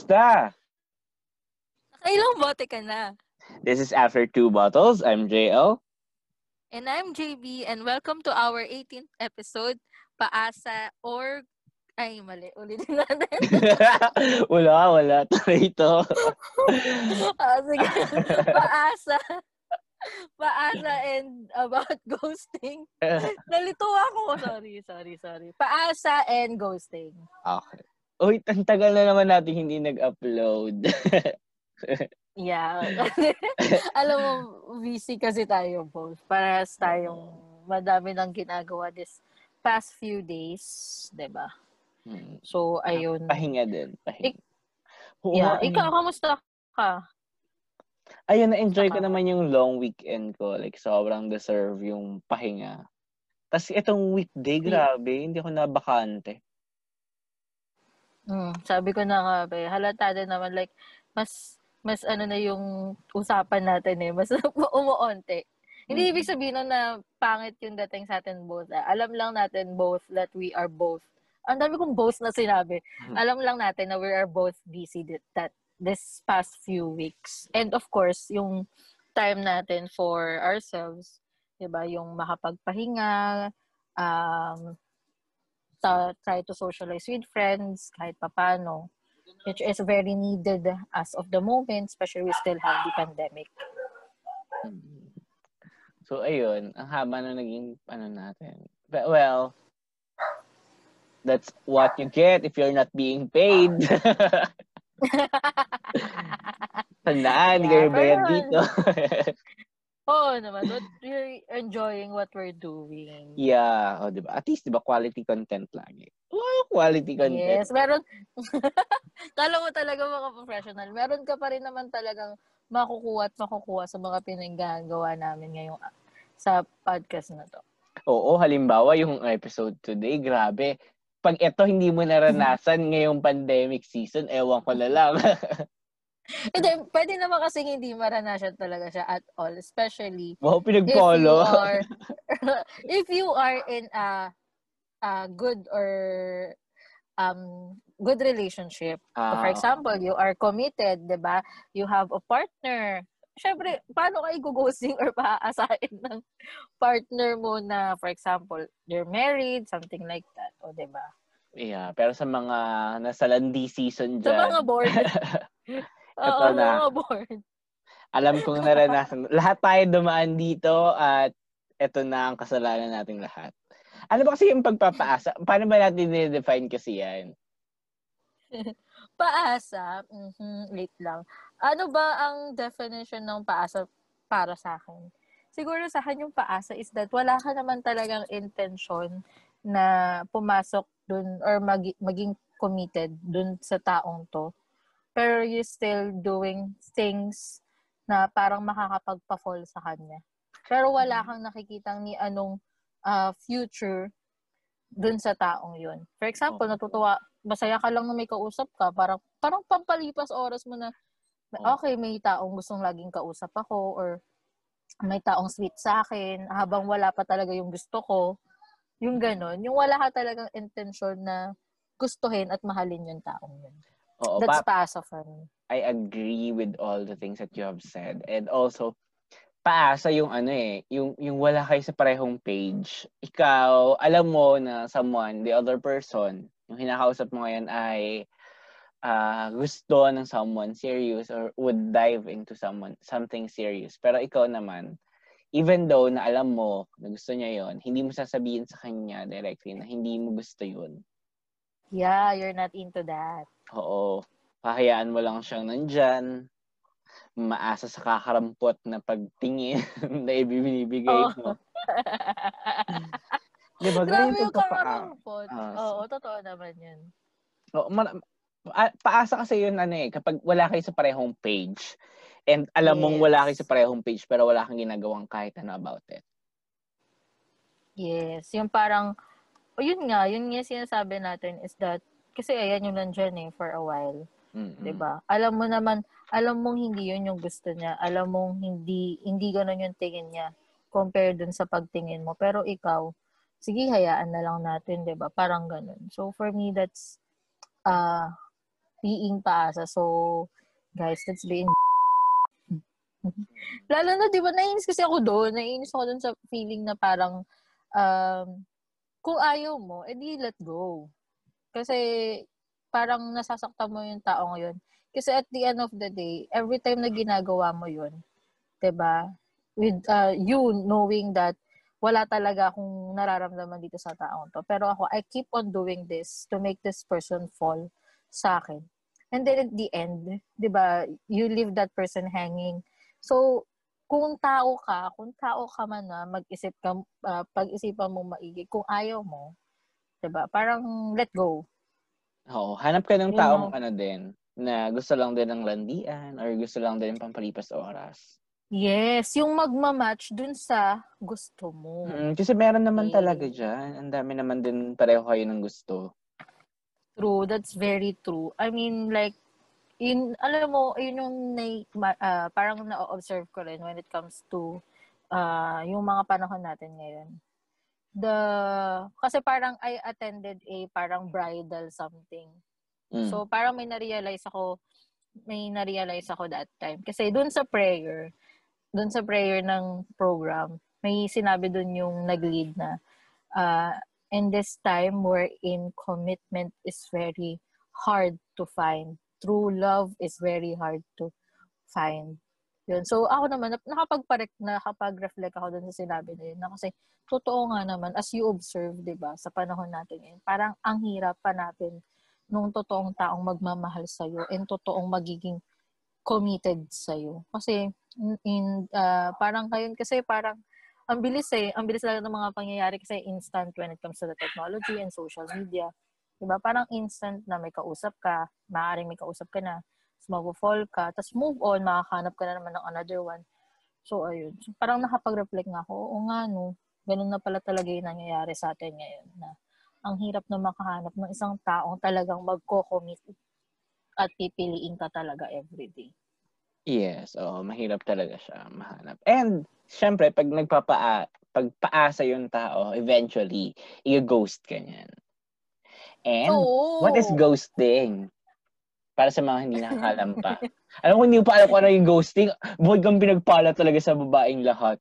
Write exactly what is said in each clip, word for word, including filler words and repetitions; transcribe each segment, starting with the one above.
Kamusta? Nakailang bote ka na? This is After Two Bottles. I'm J L. And I'm J B, and welcome to our eighteenth episode, Paasa or... Ay, mali. Ulitin natin. wala, wala. Try ito. ah, sige. Paasa. Paasa and about ghosting. Nalito ako. Sorry, sorry, sorry. Paasa and ghosting. Okay. Uy, ang tagal na naman natin hindi nag-upload. Yeah. Alam mo, busy kasi tayo both. Parehas tayong madami nang ginagawa this past few days. Diba? Hmm. So, ayun. Pahinga din. Pahinga. Ik- yeah. Ikaw, kamusta ka? Ayun, na-enjoy ko naman yung long weekend ko. Like, sobrang deserve yung pahinga. Tapos itong weekday, grabe, hindi ako nabakante. Hmm, sabi ko na nga, be, halata din naman, like, mas, mas ano na yung usapan natin eh, mas umuonte. Mm-hmm. Hindi ibig sabihin nun na pangit yung dating sa atin both. Ah. Alam lang natin both that we are both. Ang dami kong both na sinabi. Mm-hmm. Alam lang natin na we are both busy that this past few weeks. And of course, yung time natin for ourselves, diba, yung makapagpahinga, um, to try to socialize with friends kahit papano, which is very needed as of the moment, especially we still have the pandemic. So, ayun, ang haba na naging ano natin. But, well, that's what you get if you're not being paid. Tandaan, hindi kayo bayad dito. Oo naman, but we're enjoying what we're doing. Yeah, oh, diba? At least, diba, quality content lagi. Oh, quality content. Yes, meron. Kala mo talaga mga professional. Meron ka pa rin naman talagang makukuha at makukuha sa mga pinagagawa namin ngayong sa podcast na to. Oo, halimbawa yung episode today, grabe. Pag ito hindi mo naranasan ngayong pandemic season, ewan ko na lang. Hindi, pwede naman kasi hindi maranasan talaga siya at all. Especially, wow, if you are, if you are in a, a good or um good relationship. Ah, so for example, you are committed, di ba? You have a partner. Siyempre, paano ka i-ghosting or paaasahin ng partner mo na, for example, you're married, something like that. O, di ba? Yeah, pero sa mga nasa landi season dyan. Sa mga board. Oo, sa mga board. Alam kong naranasan. Lahat tayo dumaan dito at eto na ang kasalanan nating lahat. Ano ba kasi yung pagpapaasa? Paano ba natin i-define kasi yan? Paasa? Mm-hmm, late lang. Ano ba ang definition ng paasa para sa akin? Siguro sa akin yung paasa is that wala ka naman talagang intention na pumasok dun or mag- maging committed dun sa taong to. Pero you're still doing things na parang makakapagpa-fall sa kanya. Pero wala kang nakikitang ni anong uh, future dun sa taong yun. For example, natutuwa, masaya ka lang na may kausap ka, parang, parang pampalipas oras mo na, okay, may taong gustong laging kausap ako, or may taong sweet sa akin, habang wala pa talaga yung gusto ko, yung ganon, yung wala ka talagang intention na gustuhin at mahalin yung taong yun. Oo, That's pa- paasa for me. I agree with all the things that you have said. And also, paasa yung ano eh, yung, yung wala kayo sa parehong page. Ikaw, alam mo na someone, the other person, yung hinakausap mo ngayon ay uh, gusto ng someone serious or would dive into someone, something serious. Pero ikaw naman, even though na alam mo na gusto niya yon, hindi mo sasabihin sa kanya directly na hindi mo gusto yun. Yeah, you're not into that. Oo. Pahayaan mo lang siyang nandyan, maasa sa kakarampot na pagtingin na ibibinibigay mo. Diba? Grabe yung kakarampot. Uh, Oo, totoo naman yun. Oo, ma- paasa kasi yun ano eh, kapag wala kayo sa parehong page and alam yes. mong wala kayo sa parehong page pero wala kang ginagawang kahit ano about it. Yes, yung parang, oh, yun nga, yun nga sinasabi natin is that, kasi ayan yung nandyan eh, for a while. Mm-hmm. Diba? Alam mo naman, alam mong hindi yun yung gusto niya. Alam mong hindi, hindi ganun yung tingin niya compared dun sa pagtingin mo. Pero ikaw, sige, hayaan na lang natin, diba? Parang ganun. So, for me, that's, uh, being paasa. So, guys, let's be in Lalo na, di ba, naiinis kasi ako doon. Naiinis ako doon sa feeling na parang, um, kung ayaw mo, edi let go. Kasi, parang nasasaktan mo yung tao ngayon. Kasi at the end of the day, every time na ginagawa mo yun, di ba, with uh, you knowing that wala talaga akong nararamdaman dito sa taong to. Pero ako, I keep on doing this to make this person fall sa akin. And then at the end, di ba, you leave that person hanging. So, kung tao ka, kung tao ka man na, mag-isip ka, uh, pag-isipan mo maigi, kung ayaw mo, di ba, parang let go. Oo, hanap ka ng Yun taong na. ano din, na gusto lang din ng landian or gusto lang din ng pampalipas oras. Yes, yung magmamatch dun sa gusto mo. Mm, kasi meron naman Okay. talaga dyan. Ang dami naman din pareho kayo ng gusto. True, that's very true. I mean, like, in, alam mo, yun yung na, uh, parang na-observe ko rin when it comes to uh, yung mga panahon natin ngayon. The, kasi parang I attended a parang bridal something. Mm. So, parang may na-realize ako, may na-realize ako that time. Kasi dun sa prayer, dun sa prayer ng program, may sinabi dun yung nag-lead na, uh, in this time wherein commitment is very hard to find. True love is very hard to find. Yun. So, ako naman, nakapag-parek, nakapag-reflect ako dun sa sinabi na yun. Na kasi, totoo nga naman, as you observe, di ba, sa panahon natin ngayon, parang ang hirap pa natin nung totoong taong magmamahal sa'yo and totoong magiging committed sa'yo. Kasi, in, uh, parang ngayon, kasi parang, ang bilis eh, ang bilis lang ng mga pangyayari kasi instant when it comes to the technology and social media. Diba? Parang instant na may kausap ka, maaaring may kausap ka na, tapos mag-fall ka, tapos move on, makakahanap ka na naman ng another one. So, ayun. So, parang nakapag-reflect nga ako, o nga no, ganun na pala talaga yung nangyayari sa atin ngayon na ang hirap na makahanap ng isang taong talagang magko-commit at pipiliin ka talaga everyday. Yes, oo, mahirap talaga siya mahanap. And, syempre, pag nagpapaa, pag paasa yung tao, eventually, i-ghost ka niyan. And, Oo. what is ghosting? Para sa mga hindi nakakalam pa. Alam ko, hindi pa alam kung ano yung ghosting. Buhay kang pinagpala talaga sa babaeng lahat.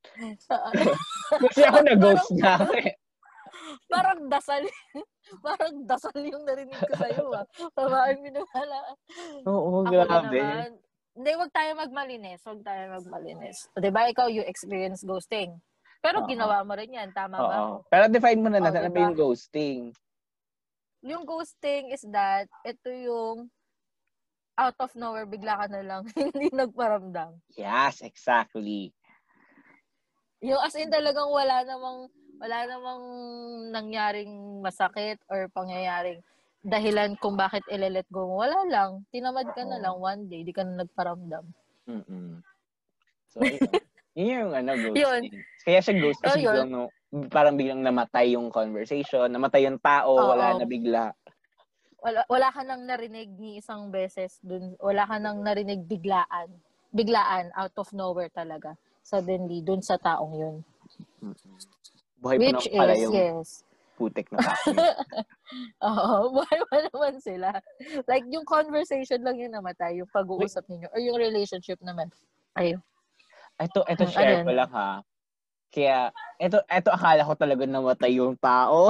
Kasi ako na-ghost na ako eh. Parang dasal. Parang dasal yung narinig ko sa'yo ah. Babaeng pinagpala. Oo, Ako grabe. naman. Hindi, wag tayo magmalinis. Wag tayo magmalinis. O, diba, ikaw, you experience ghosting. Pero Oo. ginawa mo rin yan. Tama Oo. ba ako? Pero define mo na O, natin, ano ba diba? yung ghosting? Yung ghosting is that, ito yung out of nowhere, bigla ka na lang, hindi nagparamdam. Yes, exactly. Yung as in talagang wala namang, wala namang nangyaring masakit or pangyayaring dahilan kung bakit ile-let go mo. Wala lang. Tinamad ka na lang one day, di ka na nagparamdam. Mm-mm. So, yun. Yun yung ano, ghosting. Yun. Kaya siya ghost kasi Oh, yun. biglang, no, parang biglang namatay yung conversation, namatay yung tao, Oo. wala na bigla. Wala, wala ka nang narinig ni isang beses dun. Wala ka nang narinig biglaan. Biglaan, out of nowhere talaga. Suddenly, dun sa taong yun. Mm-mm. Buhay pa Which naman pala is, yung yes. putik na tao. Oo, buhay pa naman sila. Like, yung conversation lang yung namatay, yung pag-uusap ninyo, or yung relationship naman. Ayun. Ito, ito Hmm, share ano ko lang ha. Kaya, ito, ito akala ko talaga namatay yung tao.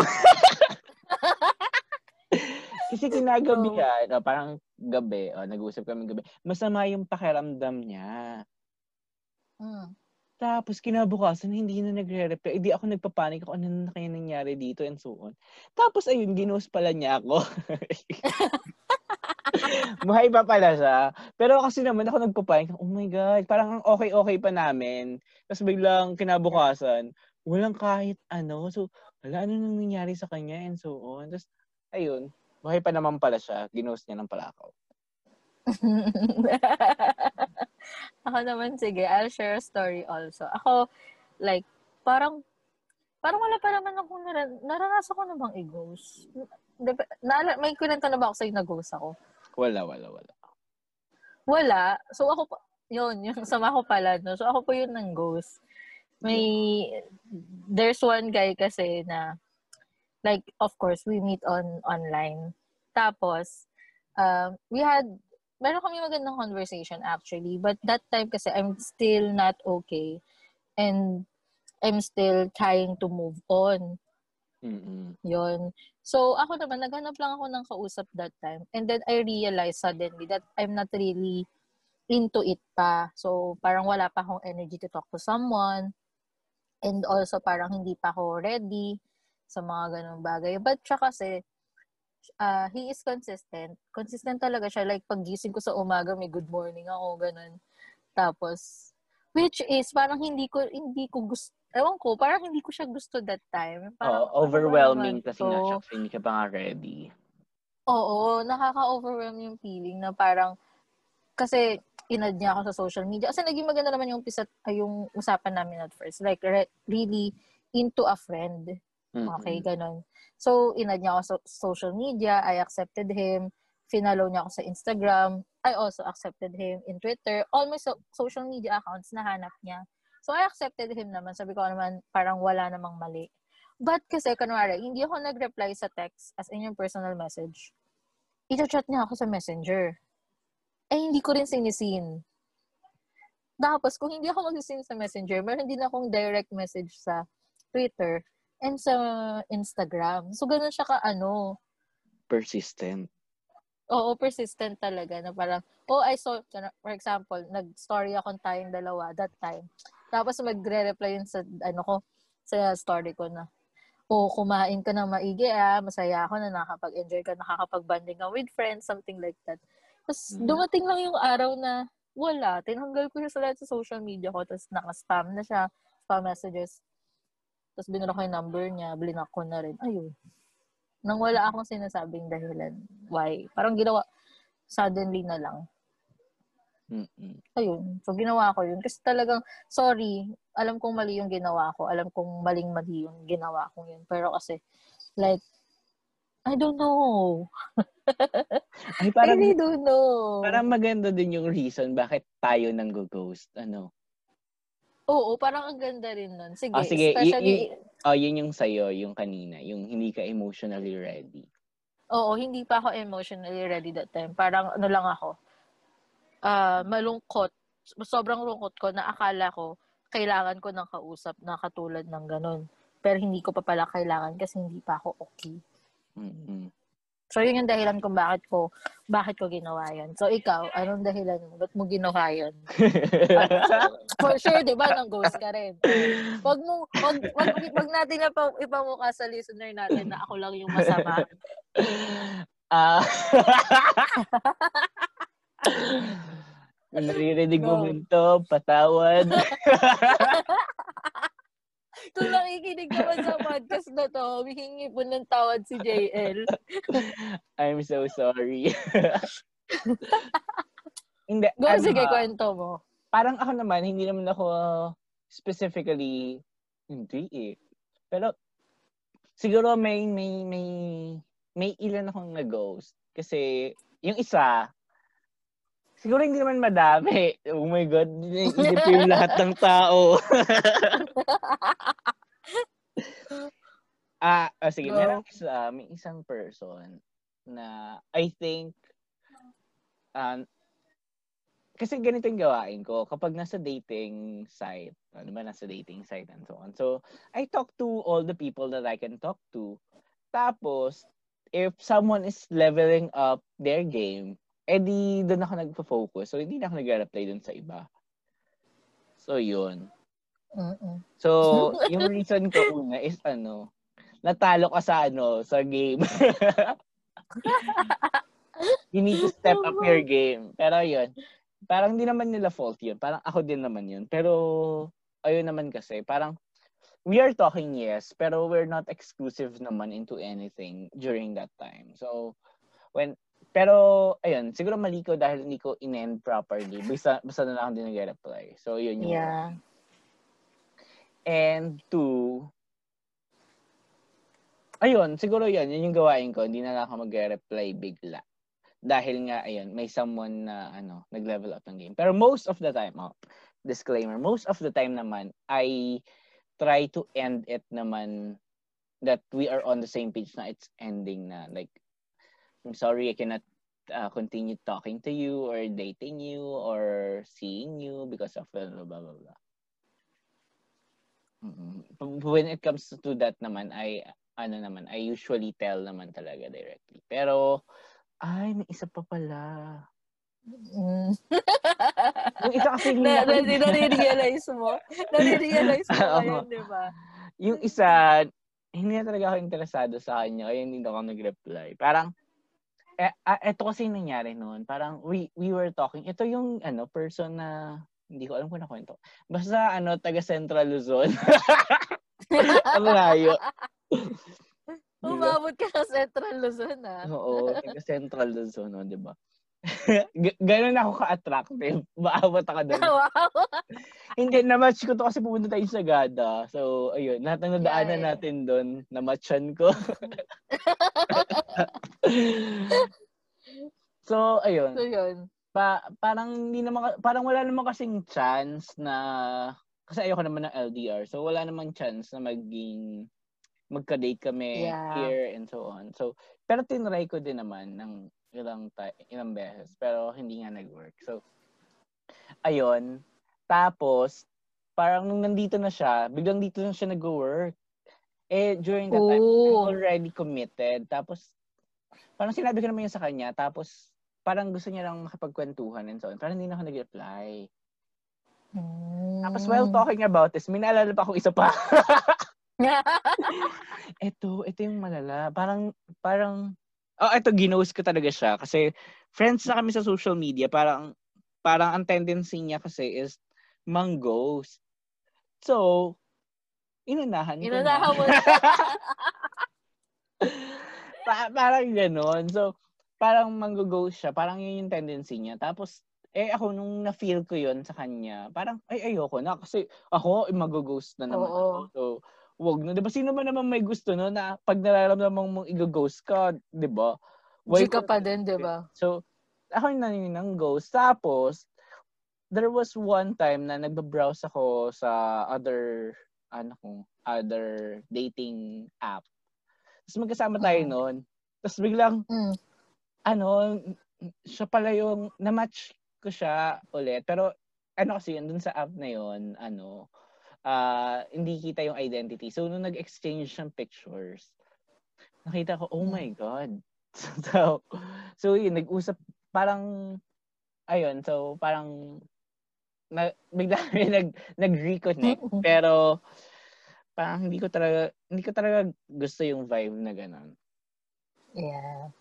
Kasi kinagabihan, oh. parang gabi, oh, nag-uusap kami gabi, masama yung pakiramdam niya. Hmm. Tapos kinabukasan, hindi na nagre-reply. Hindi ako nagpapanik kung ano na kaya nangyari dito and so on. Tapos ayun, ginost pala niya ako. Buhay pa pala siya. Pero kasi naman ako nagpapanik, oh my God, parang ang okay-okay pa namin. Tapos biglang kinabukasan, walang kahit ano. So, wala, ano nang nangyari sa kanya and so on. Tapos, ayun, buhay pa naman pala siya. Ginost niya ng pala ako. Ako naman, sige, I'll share a story also. Ako, like, parang, parang wala pa naman ako, naran naranasan ko na bang i-ghost? Na, may kwento na ba ako sa'yo na-ghost ako? Wala, wala, wala. Wala. So, ako, yun, yung sama ko pala, no? So, ako po yun ng ghost. May, yeah. There's one guy kasi na, like, of course, we meet on online. Tapos, um, we had, meron kami magandang conversation actually, but that time kasi I'm still not okay and I'm still trying to move on. Mm-mm. Yun. So, ako naman, naghanap lang ako ng kausap that time. And then, I realized suddenly that I'm not really into it pa. So, parang wala pa akong energy to talk to someone. And also, parang hindi pa ako ready sa mga ganong bagay. But siya kasi, uh, he is consistent. Consistent talaga siya. Like, pag gising ko sa umaga, may good morning ako, ganun. Tapos, which is, parang hindi ko, hindi ko gusto, ewan ko, parang hindi ko siya gusto that time. Parang, oh, overwhelming ano kasi nga siya kasi hindi ka pa nga ready. Oo, nakaka-overwhelm yung feeling na parang, kasi, inad niya ako sa social media. Kasi naging maganda naman yung umpisa, ay, yung usapan namin at first. Like, re- really into a friend. Okay, Mm-mm. ganun. So, inad niya ako sa social media. I accepted him. Finalo niya ako sa Instagram. I also accepted him in Twitter. All my so- social media accounts nahanap niya. So, I accepted him naman. Sabi ko naman, parang wala namang mali. But kasi, kunwari, hindi ako nag-reply sa text as in yung personal message. Ito-chat niya ako sa messenger. Eh, hindi ko rin sinisin. Tapos, kung hindi ako mag-sin sa messenger, meron din akong direct message sa Twitter and sa Instagram. So, ganun siya ka, ano. Persistent. Oo, persistent talaga. Na parang, oh, I saw, for example, nag-story akong tayong dalawa that time. Tapos, magre-reply yun sa, ano ko, sa story ko na, oh, kumain ka ng maigi, ah. Masaya ako na nakapag-enjoy ka, nakakapag-banding ka with friends, something like that. Tapos, Mm-hmm. dumating lang yung araw na wala. Tinanggal ko siya sa lahat sa social media ko. Tapos, naka-spam na siya. Spam messages. Tapos, binura ko yung number niya. Blinak ko na rin. Ayun. Nang wala akong sinasabing dahilan. Why? Parang ginawa, suddenly na lang. Mm-mm. Ayun. So, ginawa ko yun. Kasi talagang, sorry, alam kong mali yung ginawa ko. Alam kong maling-mali yung ginawa ko yun. Pero kasi, like, I don't know. Ay, parang, I really don't know. Parang maganda din yung reason bakit tayo nang go-ghost. Ano? Oo, parang ang ganda rin nun. Sige, oh, sige. especially... Y- y- oh, yun yung sa'yo, yung kanina. Yung hindi ka emotionally ready. Oo, hindi pa ako emotionally ready that time. Parang ano lang ako. Uh, malungkot. Sobrang lungkot ko na akala ko kailangan ko ng kausap na katulad ng ganun. Pero hindi ko pa pala kailangan kasi hindi pa ako okay. Mm-hmm. So, yun yung dahilan kung bakit ko, bakit ko ginawa yun. So, ikaw, anong dahilan mo? Ba't mo ginawa yun? Ano, for sure, di ba, nang ghost ka rin. Wag mo, wag, wag, wag natin na pa, ipamukha sa listener natin na ako lang yung masama. Ah. Kung naririnig mo man to, patawad. Kung nakikinig naman sa podcast na to, humihingi po ng tawad si J L. I'm so sorry. Hindi, Go, ano, sige, kwento mo. Parang ako naman, hindi naman ako specifically, hindi eh. Pero, siguro may, may, may, may ilan akong nag-ghost. Kasi, yung isa, siguro hindi naman madami. Oh my God, isip ko yung lahat ng tao. ah, oh, sige, Go. meron isa, may isang person na I think, um, kasi ganito yung gawain ko kapag nasa dating site, ano ba, nasa dating site and so on. So, I talk to all the people that I can talk to. Tapos, if someone is leveling up their game, edi doon ako nagpo-focus. So, hindi na ako nag-reply doon sa iba. So, yun. Mm-mm. So, yung reason ko una is ano, natalo ka sa ano, sa game. You need to step up your game. Pero yun, parang hindi naman nila fault yun. Parang ako din naman yun. Pero, ayun naman kasi, parang, we are talking, yes, pero we're not exclusive naman into anything during that time. So, when, pero, ayun, siguro mali ko dahil hindi ko in-end properly. Basta, basta na lang din nag-reply. So, yun yung yeah. one. And two, ayun, siguro yun, yun yung gawain ko. Hindi na lang ako mag-reply bigla. Dahil nga, ayun, may someone na, ano, nag-level up ng game. Pero most of the time, oh, disclaimer, most of the time naman, I try to end it naman that we are on the same page na it's ending na. Like, I'm sorry, I cannot uh, continue talking to you or dating you or seeing you because of blah blah blah blah. Mm-hmm. When it comes to that naman, I ano naman, I usually tell naman talaga directly. Pero ay, may isa pa pala. Mm. Yung isa kasi hindi na, ako na, nare-realize mo? Nare-realize mo ngayon, di ba? Yung isa, hindi na talaga ako interesado sa kanya, kaya hindi ako nag-reply. Parang, eh, ah, eto kasi yung nangyari noon. Parang, we, we were talking. Ito yung, ano, person na, hindi ko alam kung nakwento. Basta, ano, taga Central Luzon. Ang layo. Umabot ka sa Central Luzon, ah. Oo, taga Central Luzon, no, di ba? G- ganun ako ka-attractive. Maabot ako doon. Wow. Hindi, na-match ko to kasi pumunta tayo sa Sagada. So, ayun, lahat ng nadaanan Yeah, yeah. natin doon, na-matchan ko. so, ayun. So, yun. Pa, parang hindi naman, parang wala naman kasing chance na, kasi ayoko naman ng L D R. So, wala naman chance na maging, magka-date kami Yeah. here and so on. So, pero tinry ko din naman ng ilang ta- ilang beses pero hindi nga nag-work. So ayun. Tapos parang nung nandito na siya, biglang dito na siya nag-work. Eh during that time, I'm already committed. Tapos parang sinabi ko naman yun sa kanya. Tapos parang gusto niya lang makipagkwentuhan and so on. Parang hindi na ako nag-reply. Mm. Tapos while talking about this, may naalala pa akong isa pa. ito, ito yung malala. Parang, parang, oh, ito, ginost ko talaga siya. Kasi, friends na kami sa social media. Parang, parang ang tendency niya kasi is, mang-ghost. So, inunahan ko Inunahan na. mo na. pa- parang ganon. So, parang mang-ghost siya. Parang yun yung tendency niya. Tapos, eh ako, nung na-feel ko yun sa kanya, parang, ay, ayoko na. Kasi, ako, eh, mag-ghost na naman Oo. ako. So, wag na. Diba, sino ba naman may gusto no na pag nararamdaman mong i-ghost ka, diba? G ka pa din, diba? So, ako yung nanin ng ghost. Tapos, there was one time na nagbabrowse ako sa other, ano kung, other dating app. Tapos magkasama tayo Mm. noon. Tapos biglang, mm. ano, siya pala yung, na-match ko siya ulit. Pero, ano kasi yun, dun sa app na yun, ano, uh, hindi kita yung identity. So, nung nag-exchange ng pictures, nakita ko, oh my God. so, so yun, nag-usap, parang, ayun, so, parang, na, bigla kami nag, nag-reconnect. Pero, parang hindi ko talaga, hindi ko talaga gusto yung vibe na gano'n. Yeah.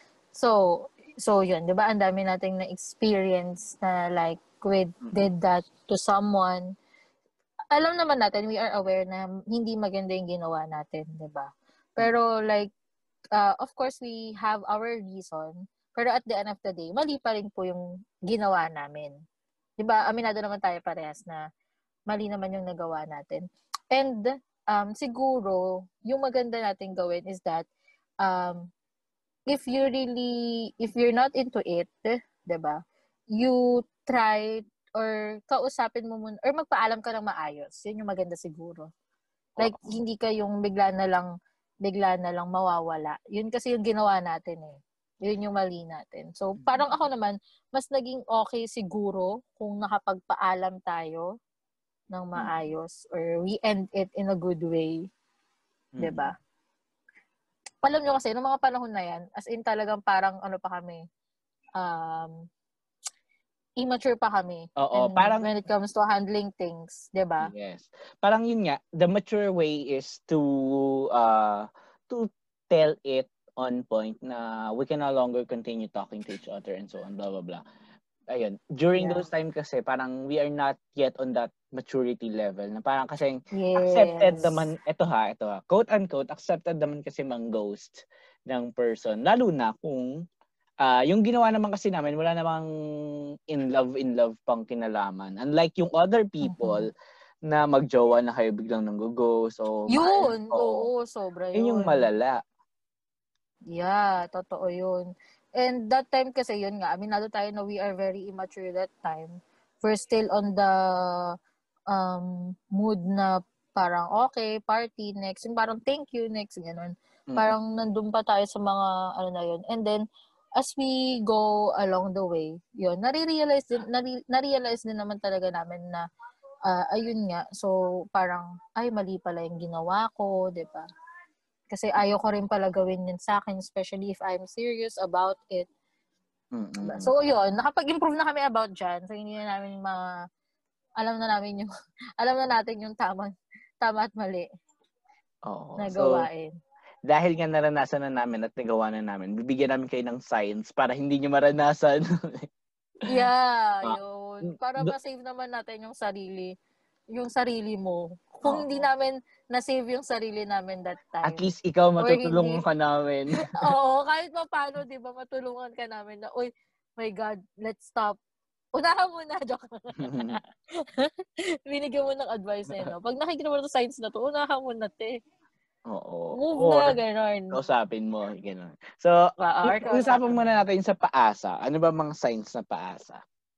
So, so yun, di ba, ang dami nating na-experience na like, with, mm-hmm. did that to someone. Alam naman natin, we are aware na hindi maganda yung ginawa natin, di ba? Pero like, uh, of course, we have our reason. Pero at the end of the day, mali pa rin po yung ginawa namin. Di ba? Aminado naman tayo parehas na mali naman yung nagawa natin. And um, siguro, yung maganda natin gawin is that um, if you really, if you're not into it, di ba? You try or kausapin mo muna, or magpaalam ka ng maayos. Yun yung maganda siguro. Like, oh. Hindi ka yung bigla na lang, bigla na lang mawawala. Yun kasi yung ginawa natin eh. Yun yung mali natin. So, parang ako naman, mas naging okay siguro kung nakapagpaalam tayo ng maayos or we end it in a good way. Mm-hmm. Diba? Alam nyo kasi, noong mga panahon na yan, as in talagang parang ano pa kami, um, immature pa kami. Oo, and parang when it comes to handling things, 'di ba? Yes. Parang yun nga, the mature way is to uh to tell it on point na we can no longer continue talking to each other and so on, blah blah blah. Ayun. During yeah. those time kasi parang we are not yet on that maturity level na parang kasi yes. accepted naman ito ha, ito ha. Quote unquote accepted naman kasi mang-ghost ng person lalo na kung Uh, yung ginawa naman kasi namin, wala namang in love, in love pang kinalaman. Unlike yung other people mm-hmm. na magjowa na kayo biglang nang-ghost. So, yun! Mahal, oo, sobra yun. Yun yung malala. Yeah, totoo yun. And that time kasi yun nga, aminado tayo na we are very immature that time. We're still on the um, mood na parang okay, party, next. Yung parang thank you, next, gano'n. Mm-hmm. Parang nandun pa tayo sa mga ano na yun. And then, as we go along the way, yun, nare-realize din, nare- na-realize din naman talaga namin na, uh, ayun nga, so parang, ay, mali pala yung ginawa ko, di ba? Kasi ayaw ko rin pala gawin yun sa akin, especially if I'm serious about it. Mm-mm. So, yun, nakapag-improve na kami about dyan. So, hindi na namin mga, alam na namin yung, alam na natin yung tama, tama at mali. Oo. Na So, gawain. dahil nga naranasan na namin at nagawa na namin, bibigyan namin kayo ng signs para hindi nyo maranasan. Yeah, Ah, yun. Para do- ma-save naman natin yung sarili, yung sarili mo. Kung Oo. hindi namin na-save yung sarili namin that time. At least ikaw Or matutulungan hindi- ka namin. Oo, kahit pa paano, di ba, matulungan ka namin na, uy, my God, let's stop. Unahan mo na, joke. Binigyan mo ng advice na yun, no? Pag nakikita mo na sa signs na to, unahan mo na, te. Oo. Move Or, na, gano'n. kausapin mo, gano'n. So, Wow, or kausapin usapan mo. muna natin sa paasa. Ano ba mga signs na paasa?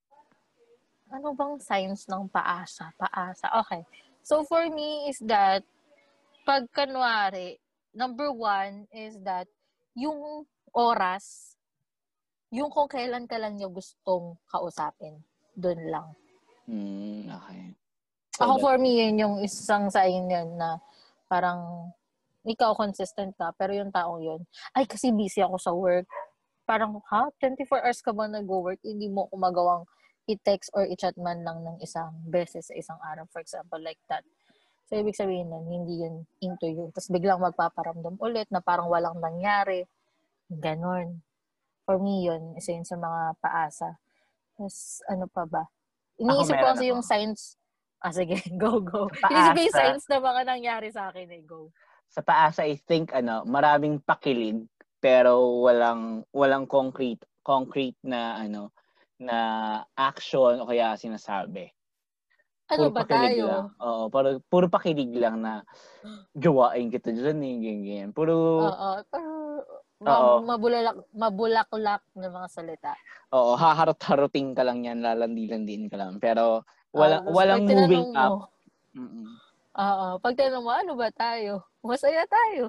Ano bang signs ng paasa? Paasa. Okay. So, for me is that, pag kanwari, number one is that, yung oras, yung kung kailan ka lang niya gustong kausapin. Doon lang. Hmm, okay. So, Ako, for me, yun yung isang sign yun na parang ikaw consistent ka, pero yung taong yun, ay, kasi busy ako sa work. Parang, ha? twenty-four hours ka ba nag-work? Hindi mo kumagawang i-text or i-chat man lang ng isang beses sa isang araw, for example, like that. So, ibig sabihin nun, hindi yun into you. Tapos biglang magpaparamdam ulit na parang walang nangyari. Ganon. For me, yun. Isa yun sa mga paasa. Tapos, ano pa ba? Iniisip ko kasi yung signs. Ah, sige. Go, go. Iniisip ko yung signs na mga nangyari sa akin eh. Go. Sa paasa, I think, ano, maraming pakilig, pero walang, walang concrete, concrete na, ano, na action o kaya sinasabi. Ano puro ba pakilig tayo? lang. Oo, puro, puro pakilig lang na gawain kita dyan eh, ganyan. Puro... Oo, pero ma- mabulalak, mabulaklak na mga salita. Oo, haharot-haruting ka lang yan, lalandi-landiin ka lang. Pero wala, uh, walang moving mo, up. Mm-mm. Oo, pag tinanong mo, ano ba tayo? Masaya tayo.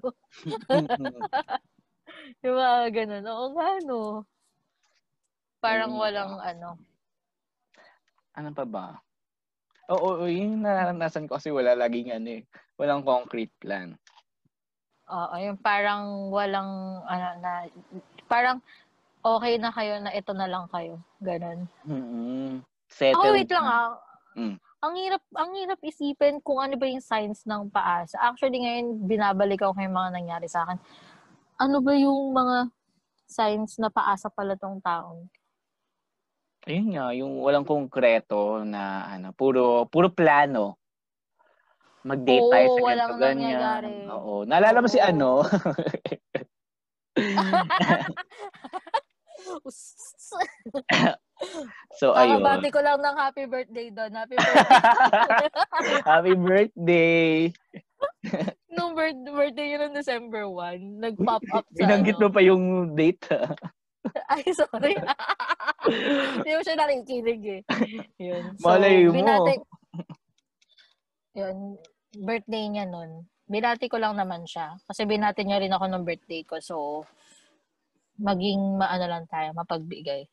Yung mga ganun. Oo nga, no. Parang Ayun, walang uh, ano. Ano pa ba? Oo, yung naranasan ko kasi wala laging ano eh. Walang concrete plan. Oo, yung parang walang, ano, na, parang okay na kayo na ito na lang kayo. Ganon. Mm-hmm. Oh, wait lang ah. Mm. Ang hirap, ang hirap isipin kung ano ba yung signs ng paasa. Actually, ngayon, binabalik ako yung mga nangyari sa akin. Ano ba yung mga signs na paasa pala tong taon? Ayun nga, yung walang konkreto na ano, puro puro plano. Mag-date Oo, tayo sa walang ganito, ganyan. nangyayari. Oo. Naalala mo si ano? So, ayun. Kakabati ko lang ng happy birthday doon. Happy birthday. Happy birthday! Nung birth- birthday yun ng December first, nag-pop up sa Binanggit ano. mo pa yung date. Ay, sorry. Hindi mo siya nakikinig eh. Yun. So, Malay mo. binati, yun, birthday niya nun. Binati ko lang naman siya. Kasi binati niya rin ako ng birthday ko. So, maging maano lang tayo, mapagbigay.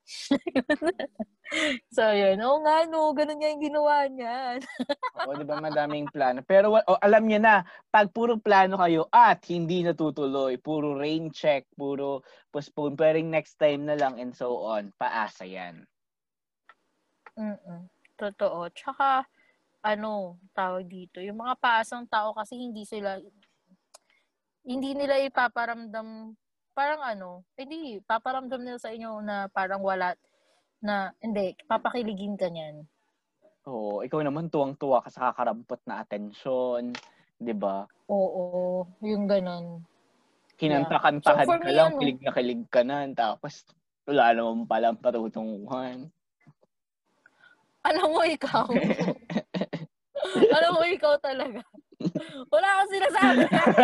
So, yun. Oo nga, no. Ganun nga yung ginawa niya. Oo, di ba madaming plano. Pero oh, alam niya na, pag puro plano kayo at hindi natutuloy, puro rain check, puro postpone, pwedeng next time na lang and so on, paasa yan. Mm-mm. Totoo. Tsaka, ano, tawag dito, yung mga paasang tao kasi hindi sila, hindi nila ipaparamdam, parang ano, hindi, paparamdam nila sa inyo na parang wala, na, hindi, papakiligin ka niyan. Oo, ikaw naman tuwang-tuwa ka sa kakarampot na atensyon, di ba? Oo, yung ganun. Kinanta-kantahan yeah. So, ka me, lang, ano, kilig na kilig ka na, tapos wala naman palang patutunguhan. Alam mo, ikaw. Alam mo, ikaw talaga. Wala akong sinasabi.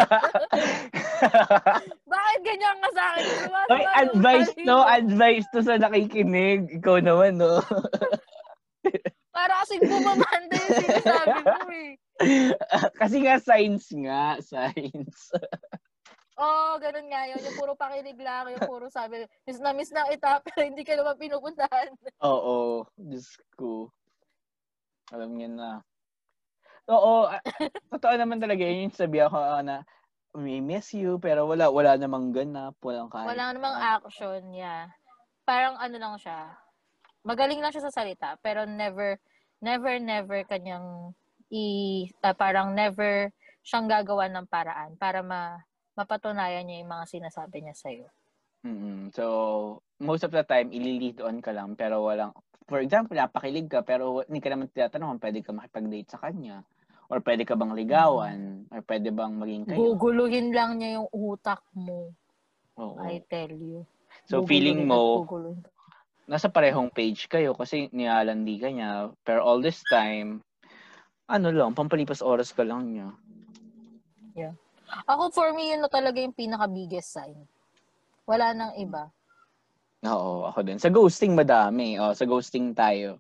Bakit ganyan ka sa akin? Oy, advice to, advice to sa nakikinig. Ikaw naman, no? Para kasing bumamanda yung sinasabi mo eh. Kasi nga, science nga. Science. Oo, oh, ganun nga yun. Yung puro pakinig lang, yung puro sabi, miss na miss na kita, pero hindi ka naman pinupuntahan. Oo, Diyos ko. Alam niya na. Oo, uh, totoo naman talaga yun yung sabi ako uh, na we miss you, pero wala, wala namang ganap, walang kahit. Wala namang action, yeah. Parang ano lang siya, magaling lang siya sa salita, pero never, never, never kanyang, i, uh, parang never siyang gagawa ng paraan para ma, mapatunayan niya yung mga sinasabi niya sa'yo. Mm-hmm. So, most of the time, ililid on ka lang, pero walang, for example, napakilig ka, pero hindi ka naman tinatanong kung pwede ka makipag-date sa kanya. Or pwede ka bang ligawan? Mm. Or pwede bang maging kayo? Guguluhin lang niya yung utak mo. Oo. I tell you. So, guguluhin feeling mo, guguluhin. Nasa parehong page kayo kasi nilalandi ka niya. Pero all this time, ano lang, pampalipas oras ka lang niya. Yeah. Ako, for me, yun na talaga yung pinaka-biggest sign. Wala nang iba. Oo, ako din. Sa ghosting, madami. O, sa ghosting tayo.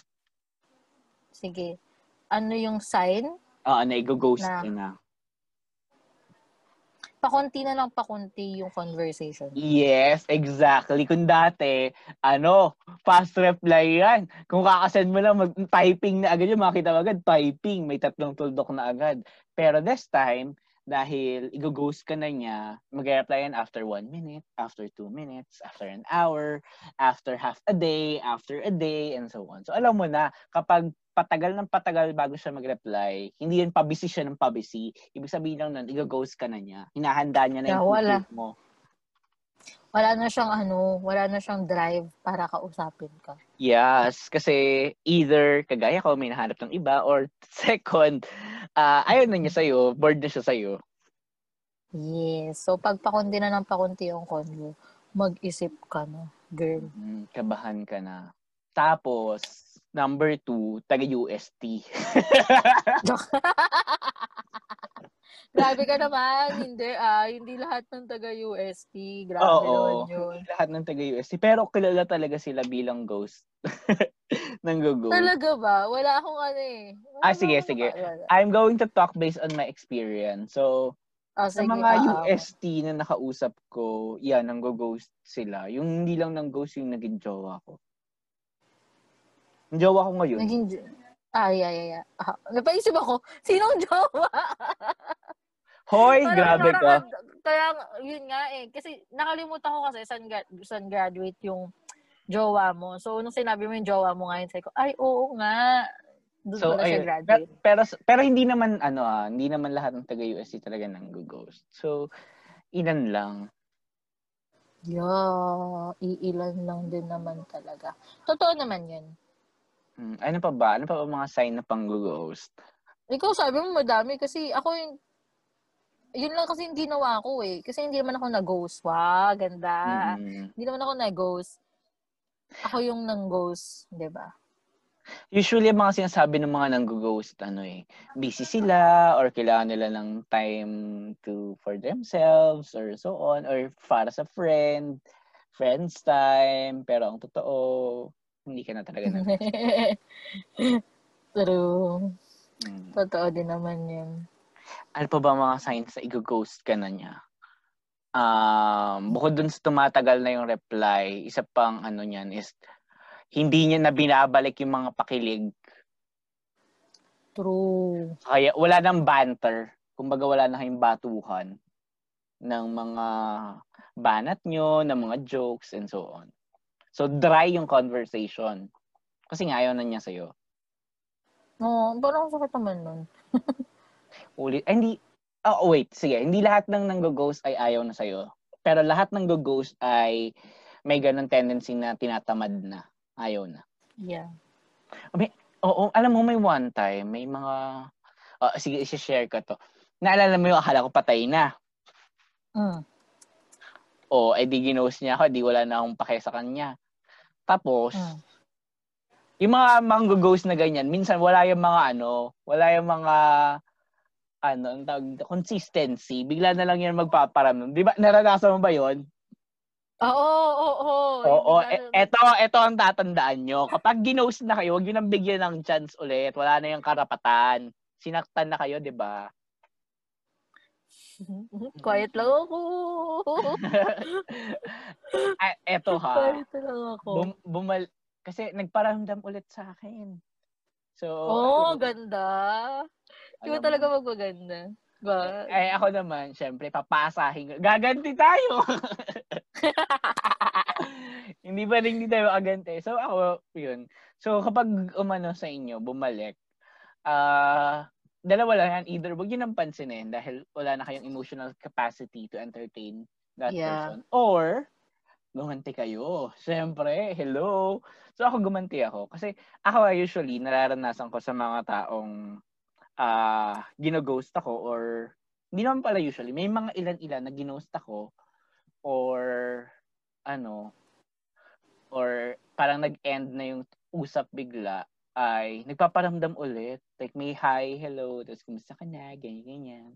Sige. Ano yung sign? Oo, na i-ghost ka na. Pakunti na lang pakunti yung conversation. Yes, exactly. Kung dati, ano, fast reply yan. Kung kakasend mo lang, mag-typing na agad yun, makita mo agad, typing. May tatlong tuldok na agad. Pero this time, dahil i-ghost ka na niya, mag-reply yan after one minute, after two minutes, after an hour, after half a day, after a day, and so on. So alam mo na, kapag patagal ng patagal bago siya mag-reply, hindi yun pabisi siya ng pabisi. Ibig sabihin lang nun, i-ghost ka na niya. Hinahanda niya na yung wala. mo. Wala na siyang ano, wala na siyang drive para kausapin ka. Yes, kasi either kagaya ko may nahanap ng iba or second, uh, ayaw na niya sa'yo, bored na siya sa'yo. Yes. So, pag pakunti na ng pakunti yung convo, mag-isip ka na, girl. Mm, kabahan ka na. Tapos, number two, taga-U S T. Grabe ka naman. Hindi ah. Hindi lahat ng taga-U S T. Grabe Oo, naman yun. hindi lahat ng taga-U S T. Pero kilala talaga sila bilang ghost. Nang-go-ghost. Talaga ba? Wala akong ano eh. Wala ah, sige, sige. Wala. I'm going to talk based on my experience. So, oh, sa sige, mga uh, U S T na nakausap ko, yan, nang-go-ghost sila. Yung hindi lang nang-ghost yung naging jowa ko. Yung jowa ko ngayon. Naging, ah, yeah, yeah, yeah. Ah, napaisip ako, sinong jowa? Hoy, parang, grabe parang, ka. Kaya, yun nga eh. Kasi nakalimutan ko kasi saan, saan graduate yung jowa mo. So, nung sinabi mo yung jowa mo ngayon, sabi ko, ay, oo nga. Doon so, pala siya graduate. Pero, pero, pero hindi naman, ano ah, hindi naman lahat ng taga-U S T talaga nang-ghost. So, ilan lang. Yeah, iilan lang din naman talaga. Totoo naman yun. Hmm, ano pa ba? Ano pa ba mga sign na pang-ghost? Ikaw sabi mo madami kasi ako yung yun lang kasi yung ginawa ko eh. Kasi hindi naman ako nag-ghost. Wow, ganda. Mm-hmm. Hindi naman ako nag-ghost. Ako yung nang-ghost, di ba? Usually, mga sinasabi ng mga nang-ghost, ano eh, busy sila or kailangan nila ng time to for themselves or so on or para sa friend, friends time. Pero ang totoo, hindi ka na talaga nag-ghost. True. Hmm. Totoo din naman yun. Ano pa ba mga signs na i-ghost ka na niya? Um, bukod dun sa tumatagal na yung reply, isa pang ano niyan is hindi niya na binabalik yung mga pakilig. True. Kaya wala nang banter. Kumbaga wala na kayong batuhan ng mga banat nyo, ng mga jokes, and so on. So, dry yung conversation. Kasi nga ayaw na niya sa'yo. Oo, oh, parang sakit naman nun. Ulit, ay, hindi, oh wait, sige, hindi lahat ng nang-ghost ay ayaw na sa'yo. Pero lahat ng ghost ay may ganun tendency na tinatamad na. Ayaw na. Yeah. May, oo, alam mo, may one time, may mga, uh, sige, i-share ko to. Naalala mo yung akala ko patay na. Mm. O, eh di ginost niya ako, di wala na akong pake sa kanya. Tapos, mm. yung mga mang-ghost na ganyan, minsan wala yung mga ano, wala yung mga, ano, ang tawag dito, consistency. Bigla na lang yan magpaparamdam. Di ba, naranasan mo ba yon? Oo, oo, oo. Oo, eto, eto ang tatandaan nyo. Kapag ginost na kayo, huwag nyo nang bigyan ng chance ulit. Wala na yung karapatan. Sinaktan na kayo, di ba? Quiet lang ako. Ay, eto ha. Quiet lang ako. Bum, bumal kasi nagparamdam ulit sa akin. So, oh, ayun. ganda. Di ba Alam talaga mo, magpaganda? Ba? eh, ako naman, syempre, papasahin ko. Gaganti tayo! Hindi ba rin hindi tayo agante? So, ako, yun. So, kapag umano sa inyo, bumalik, ah, uh, dalawa lang yan. Either wag yun ang pansinin dahil wala na kayong emotional capacity to entertain that Yeah. person. Or, gumanti kayo. Siyempre, hello. So, ako gumanti ako. Kasi, ako usually, nararanasan ko sa mga taong uh, gino-ghost ako or hindi naman pala usually. May mga ilan-ilan na ghost ako or ano, or parang nag-end na yung usap bigla ay nagpaparamdam ulit. Like may hi, hello, tapos kumusta ka na, ganyan, ganyan.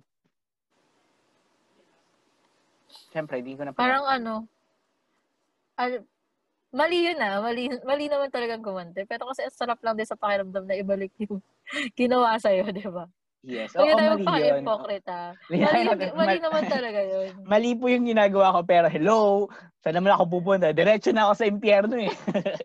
Siyempre, hindi ko na Parang ano, al- mali yun ah. Mali, mali naman talagang kumante. Pero kasi sarap lang din sa pakiramdam na ibalik yung ginawa sa'yo, di ba? Yes. Huwag Oo, tayo mali yun. magpaka-hypocrite ah. Mali, mali, mali naman talaga yun. Mali po yung ginagawa ko, pero hello, saan naman ako pupunta? Diretso na ako sa impyerno eh.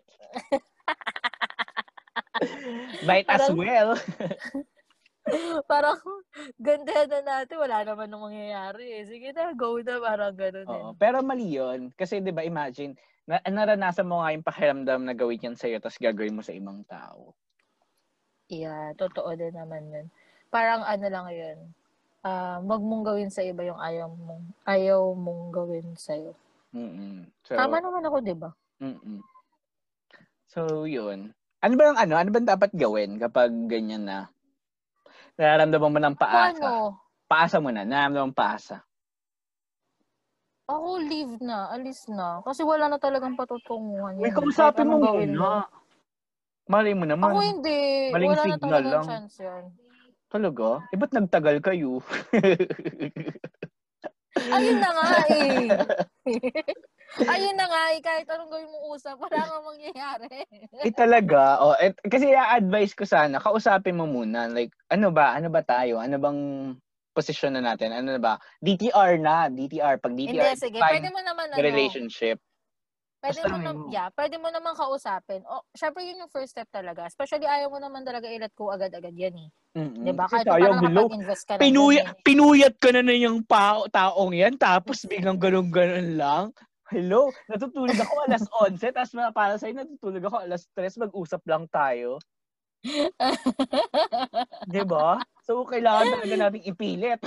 Might as well. Parang ganda na natin, wala naman nung mangyayari eh. Sige na, go na, parang gano'n. Oo, eh. pero mali yun. Kasi di ba imagine, na, naranasan mo nga yung pakiramdam na gawin yan sa'yo tapos gagawin mo sa ibang tao. Yeah, totoo din naman yun. Parang ano lang yun, uh, wag mong gawin sa iba yung ayaw mong, ayaw mong gawin sa'yo. Mm-mm. So, tama naman ako, di ba? Mm-mm. So, yun. Ano ba yung ano? Ano ba dapat gawin kapag ganyan na nararamdaman mo ng paasa? Ano? Paasa mo na. Nararamdaman mo paasa. Ako, leave na. Alis na. Kasi wala na talagang patutunguhan. Uy, kausapin mo muna. Mali mo naman. Ako hindi. Maling wala na talagang lang. chance yan. Talaga? Eh, ba't nagtagal kayo? Ayun na nga eh. Ayun na nga eh. Kahit anong gawin mong usap, wala nga mangyayari. Eh talaga? Oh, eh, kasi i-advise ko sana, kausapin mo muna. Like, ano ba? Ano ba tayo? Ano bang posisyon na natin? Ano na ba? D T R na. D T R. Pag D T R, hindi, sige. Pwede mo naman the ano. relationship. Pwede mo, na, yeah, pwede mo naman kausapin. O, syempre yun yung first step talaga. Especially ayaw mo naman talaga i-let go agad-agad yan eh. Mm-hmm. Diba? Kasi Kahit pa paano nakapag-invest ka na Pinuya, dyan eh. Pinuyat ka na na yung pa- taong yan, tapos biglang ganun-ganun lang. Hello, natutulog ako alas onse, tapos para sa'yo natutulog ako alas tres, mag-usap lang tayo. Diba? So, kailangan talaga nating ipilit.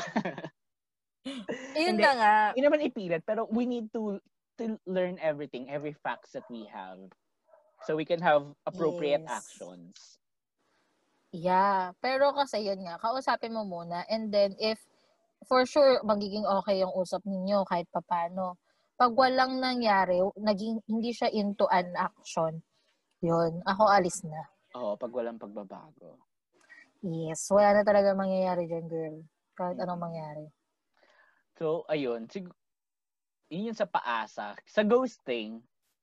Yun na nga. Hindi naman ipilit, pero we need to to learn everything, every facts that we have. So we can have appropriate yes. actions. Yeah. Pero kasi yun nga, kausapin mo muna. And then if for sure magiging okay yung usap ninyo kahit papano. Pag walang nangyari, naging hindi siya into an action, yun, ako alis na. Oo, pag walang pagbabago. Yes. Wala na talaga mangyayari dyan, girl. Kahit mm-hmm. anong mangyari. So, ayun. Sig- yun yung sa paasa. Sa ghosting,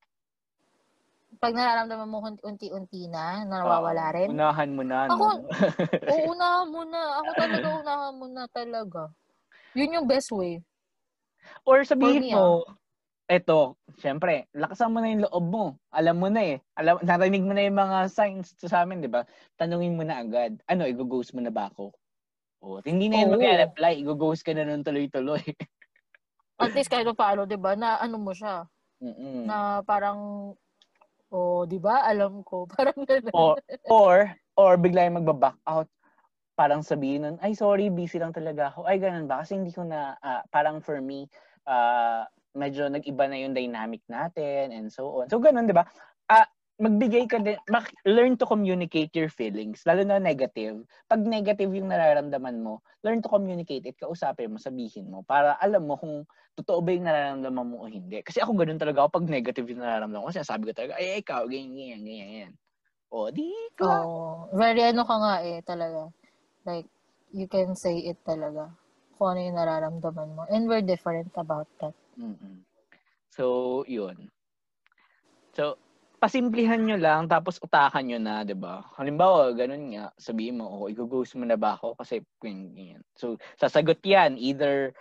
pag nararamdaman mo unti-unti na, nawawala rin. Unahan mo na, ako, no? Oo, unahan mo na. Ako talaga, unahan mo na talaga. Yun yung best way. Or sabihin me, mo, ah. eto, syempre, lakasan mo na yung loob mo. Alam mo na eh. Alam, narinig mo na yung mga signs sa amin, di ba? Tanungin mo na agad. Ano, i-ghost mo na ba ako? O, hindi na yun mag-reply. I-ghost ka na nun tuloy-tuloy. At least kahit paano, di ba, na ano mo siya. Mm-mm. Na parang, oh, di ba, alam ko. Parang or, or, or bigla yung magbaback out. Parang sabihin nun, ay, sorry, busy lang talaga ako. Ay, ganun ba? Kasi hindi ko na, uh, parang for me, uh, medyo nag-iba na yung dynamic natin and so on. So, ganun, di ba? Uh, magbigay ka din, mag- learn to communicate your feelings, lalo na negative. Pag negative yung nararamdaman mo, learn to communicate it, kausapin mo, sabihin mo, para alam mo kung totoo ba yung nararamdaman mo o hindi. Kasi ako ganun talaga ako pag negative yung nararamdaman ko, sinasabi ko talaga, ay, ikaw, ganyan, ganyan, ganyan. O, di ko. Oh, very ano ka nga eh, talaga. Like, you can say it talaga. Kung ano yung nararamdaman mo. And we're different about that. Mm-mm. So, yun. So, pasimplihan nyo lang, tapos utakan nyo na, di ba? Halimbawa, ganun nga, sabihin mo, oh, i-ghost mo na ba ako? Kasi, ganyan. So, sasagot yan, either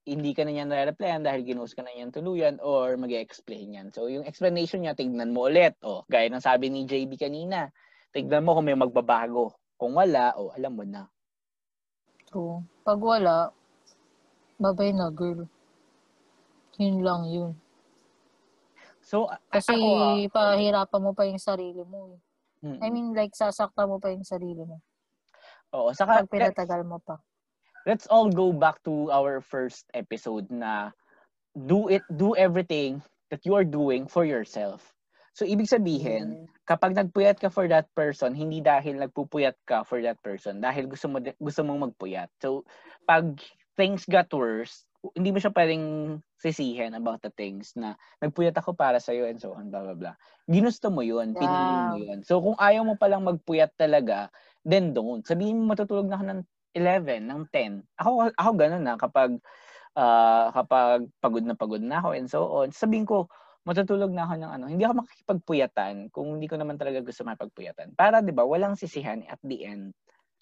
hindi ka na niya nare-replyan dahil ginost ka na niyan tuluyan or mag-explain yan. So, yung explanation niya, tignan mo ulit. O, gaya ng sabi ni J B kanina, tignan mo kung may magbabago. Kung wala, o, alam mo na. True. Pag wala, babay na, girl. Yun lang yun. So, kasi ako, ah, pahirapan mo pa yung sarili mo. mm-mm. I mean, like, sasakta mo pa yung sarili mo. Oo, saka, pag pinatagal mo pa. Let's all go back to our first episode na do it, do everything that you are doing for yourself. So, ibig sabihin, yeah. kapag nagpuyat ka for that person, hindi dahil nagpupuyat ka for that person, dahil gusto mo gusto mong magpuyat. So, pag things got worse, hindi mo siya pwedeng sisihin about the things na nagpuyat ako para sa'yo and so on, blah, blah, blah. Ginusto mo yun, pinili yeah. mo yun. So, kung ayaw mo palang magpuyat talaga, then don't. Sabihin mo matutulog na ka ng eleven, ng ten. Ako, ako ganun na kapag uh, kapag pagod na pagod na ako and so on, sabihin ko, matutulog na ako ng ano, hindi ako makikipagpuyatan kung hindi ko naman talaga gusto makipagpuyatan. Para, di ba, walang sisihan at the end.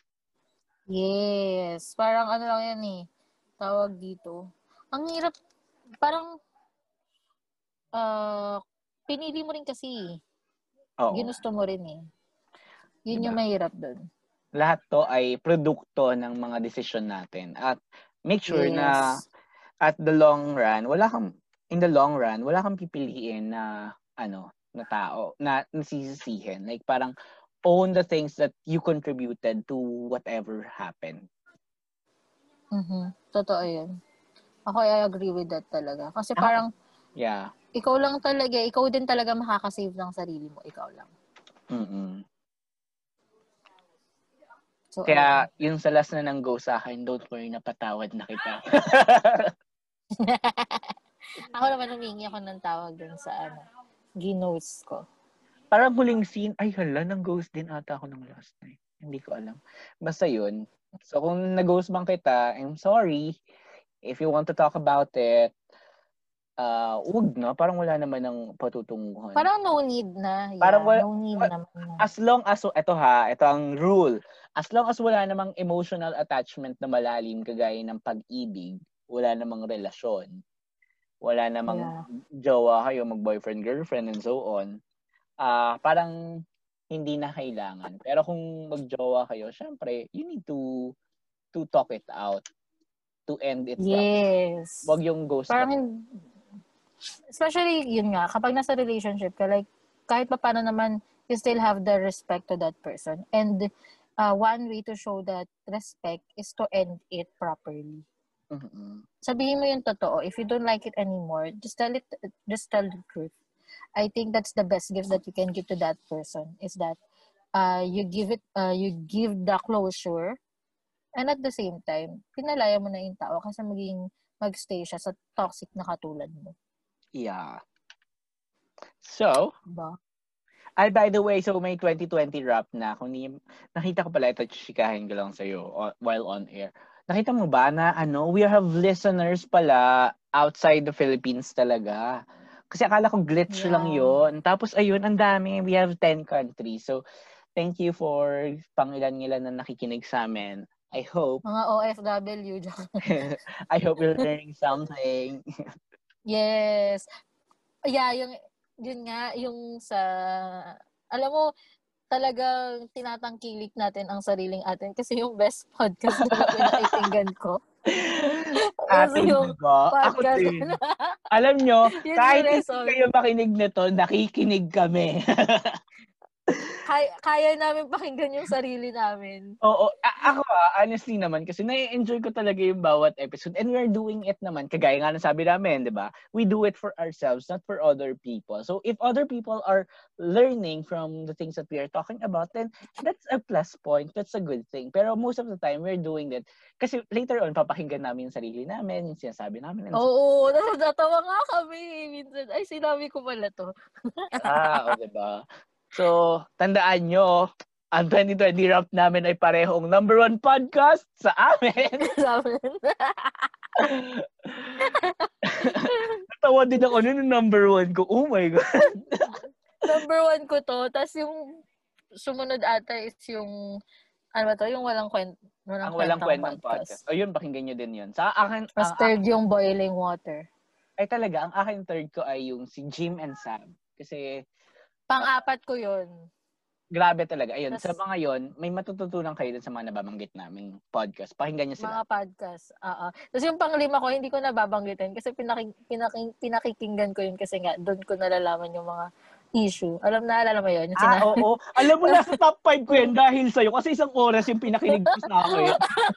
Yes. Parang ano lang yan eh. Tawag dito. Ang hirap, parang, uh, pinili mo rin kasi. Oo. Ginusto mo rin eh. Yun diba? Yung mahirap dun. Lahat to ay produkto ng mga desisyon natin. At make sure yes. na at the long run, wala kang, in the long run, wala kang pipiliin na, ano, na tao, na nasisisihin. Like, parang, own the things that you contributed to whatever happened. Mm-hmm. Totoo yun. Ako, I agree with that talaga. Kasi parang, yeah. ikaw lang talaga, ikaw din talaga makakasave ng sarili mo. Ikaw lang. Mm-mm. So, kaya, ayun. Yung sa last na nang go sa akin, don't worry, napatawad na kita. Ako naman humingi ako ng tawag dun sa ano, ginos ko. Parang huling scene, ay hala, nang ghost din ata ako ng last night. Hindi ko alam. Basta yun. So, kung nag-ghost man kita, I'm sorry. If you want to talk about it, uh, wag na. Parang wala naman ng patutunguhan. Parang no need na. Yeah, parang wala, no need naman na. As long as, ito ha, ito ang rule. As long as wala namang emotional attachment na malalim kagaya ng pag-ibig, wala namang relasyon, wala namang yeah. jowa kayo, mag-boyfriend, girlfriend, and so on, uh, parang hindi na kailangan. Pero kung mag-jowa kayo, syempre, you need to to talk it out, to end it. Yes. Wag yung ghost. Parang, especially, yun nga, kapag nasa relationship ka, like, kahit pa paano naman, you still have the respect to that person. And uh, one way to show that respect is to end it properly. Mm-hmm. Sabihin mo yung totoo. If you don't like it anymore, just tell it, just tell the truth. I think that's the best gift that you can give to that person, is that uh, you give it, uh, you give the closure, and at the same time, pinalaya mo na yung tao kasi maging magstay siya sa toxic na katulad mo. Yeah. So, ba? Ay, by the way, so may twenty twenty wrap na. Kung ni, nakita ko pala, ito, chikahin ko lang sa'yo uh, while on air. Nakita mo ba na, ano, we have listeners pala outside the Philippines talaga. Kasi akala ko glitch yeah. lang yun. Tapos, ayun, ang dami. We have ten countries. So, thank you for pangilan-ngilan na nakikinig sa amin. I hope. Mga O F W. I hope you're learning something. Yes. Yeah, yung yun nga, yung sa, alam mo, talagang tinatangkilik natin ang sariling atin kasi yung best podcast na pinakikinggan ko. Atin yung ba? Ako din. Alam nyo, kahit hindi kayo makinig nito, nakikinig kami. kaya, kaya namin pakinggan yung sarili namin. Oo. A- ako ah, honestly naman, kasi na-enjoy ko talaga yung bawat episode. And we're doing it naman, kagaya nga ng sabi namin, di ba? We do it for ourselves, not for other people. So if other people are learning from the things that we are talking about, then that's a plus point. That's a good thing. Pero most of the time, we're doing that. Kasi later on, papakinggan namin yung sarili namin, yung sinasabi namin. Oo, so, natawa nga kami. Minsan, ay, sinabi ko pala to. ah, o diba? So, tandaan nyo, ang twenty twenty wrap namin ay parehong number one podcast sa amin. Sa amin. Natawa din ako nun number one ko. Oh my God. Number one ko to. Tapos yung sumunod ata is yung, ano ba to? Yung walang kwento. Walang Ang walang kwentang kwentang podcast. O yun, pakinggan nyo din yun. Sa akin, Mas ang third yung boiling water. ay talaga, ang akin third ko ay yung si Jim and Sam. Kasi, Pang-apat ko yun. grabe talaga. Ayun, Tas, sa mga yun, may matututunan kayo dun sa mga nababanggit naming podcast. Pakinggan nyo sila. mga podcast. Oo. Tapos yung panglima ko, hindi ko nababanggitin kasi pinaki, pinaki, pinakikinggan ko yun kasi nga, doon ko nalalaman yung mga issue. Alam na, alala mo yun? Yung Ah, sina- oo. Alam mo, nasa top five ko yan dahil sa'yo. Kasi isang oras yung pinakinig ko sa akin.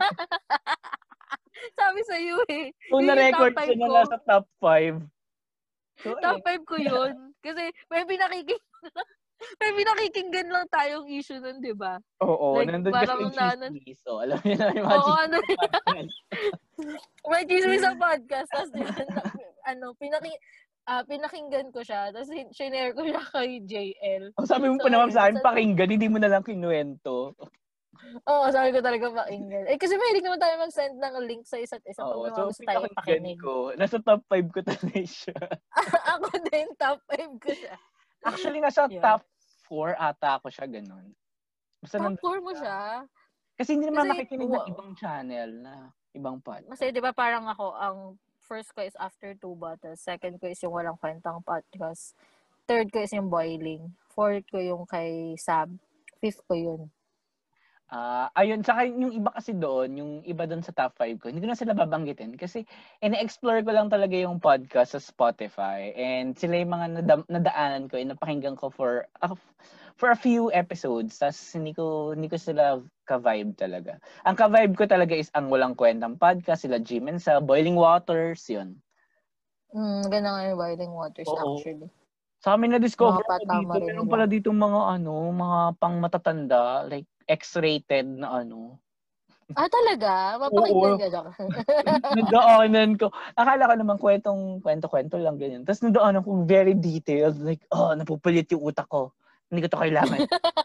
Sabi sa iyo eh. Kung Yun yung na-record top siya five na ko. nasa top five. So, Top ayun. five ko yun. Kasi may pinakiking may pinakikinggan lang tayong issue nun, di ba? Oo, Like, nandun kasi parang yung na- chismis. So, alam niyo na, yung mga Oo, chismis ano sa podcast. May chismis sa podcast. Tapos yun, na- ano, pinaki, ah, pinakinggan ko siya. Tapos sin- shinare ko siya kay J L. Ang sabi mo So, pa naman ayun, sa akin, sa- pakinggan, hindi mo na lang kinuwento. Oo, sabi ko talaga pakinggan. Eh, kasi mahilig naman tayo mag-send ng link sa isa't isa pag Oo, may mga so gusto tayo pinakinggan ipakinig. ko. Nasa top five ko talaga siya. Ako din, top five ko siya. Actually, nasa Yun. top four ata ako siya, ganun. Basta Top nandun four mo siya. siya? Kasi hindi naman Kasi, makikinig wow. ng ibang channel na ibang podcast. Kasi di ba parang ako, ang first ko is After Two Bottles. Second ko is yung Walang Kwentang Podcast. Third ko is yung Boiling. Fourth ko yung kay Sab. Fifth ko yun. Ah, ayun, saka yung iba kasi doon, yung iba doon sa top five ko, hindi ko na sila babanggitin kasi ina-explore ko lang talaga yung podcast sa Spotify and sila yung mga nada- nadaanan ko, and napakinggan ko for uh, for a few episodes, tas hindi ko hindi ko sila ka-vibe talaga. Ang ka-vibe ko talaga is ang Walang Kwentang Podcast, sila Jim and sa Boiling Waters, yun. Mm, ganda nga yung Boiling Waters Oo. actually. Sa amin na-discover Mga ko patama dito, rin meron nila. pala dito mga ano, mga pang matatanda, like X-rated na ano. Ah, talaga? Oo. Mapakinggan ka dyan. Nadaanan ko. Akala ko naman kwentong, kwento-kwento lang ganyan. Tapos nadaanan ko very detailed. Like, oh, napupulit yung utak ko. Hindi ko to kailangan.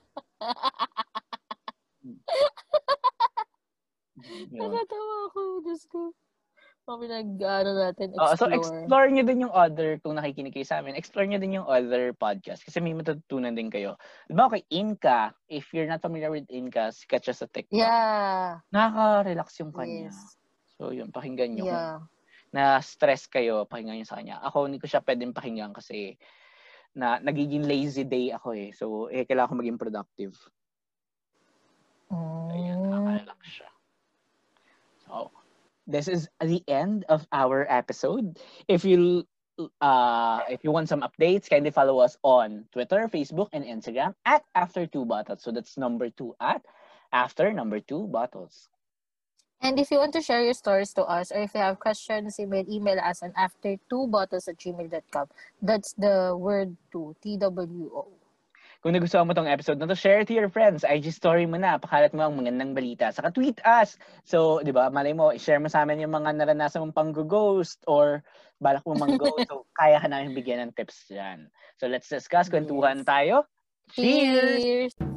Nakatawa ako. Diyos ko. Mga pinag-ano natin, Uh, so, explore. explore nyo din yung other, kung nakikinig kayo sa amin, explore nyo din yung other podcast. Kasi may matutunan din kayo. Diba kay Inka, if you're not familiar with Inka, sikat siya sa TikTok. Yeah. Nakaka-relax yung kanya. Yes. So, yun, pakinggan nyo. Yeah. Na-stress kayo, pakinggan nyo sa kanya. Ako, hindi ko siya pwedeng pakinggan kasi na nagiging lazy day ako eh. So, eh, kailangan ko maging productive. Mm. Ayan, nakaka-relax siya. So, this is the end of our episode. If you uh if you want some updates, kindly follow us on Twitter, Facebook, and Instagram at After Two Bottles. So that's number two at After Number Two Bottles. And if you want to share your stories to us, or if you have questions, you may email us on after two bottles at gmail dot com. That's the word two, T W O. Kung nagustuhan mo tong episode na to, share it to your friends. I G story mo na, pakalat mo ang magandang balita. Saka tweet us. So, di ba, malay mo, share mo sa amin yung mga naranasan mong pang-ghost or balak mo mang-ghost. So, kaya ka namin bigyan ng tips dyan. So, let's discuss. Kwentuhan Yes. tayo. Cheers! Cheers!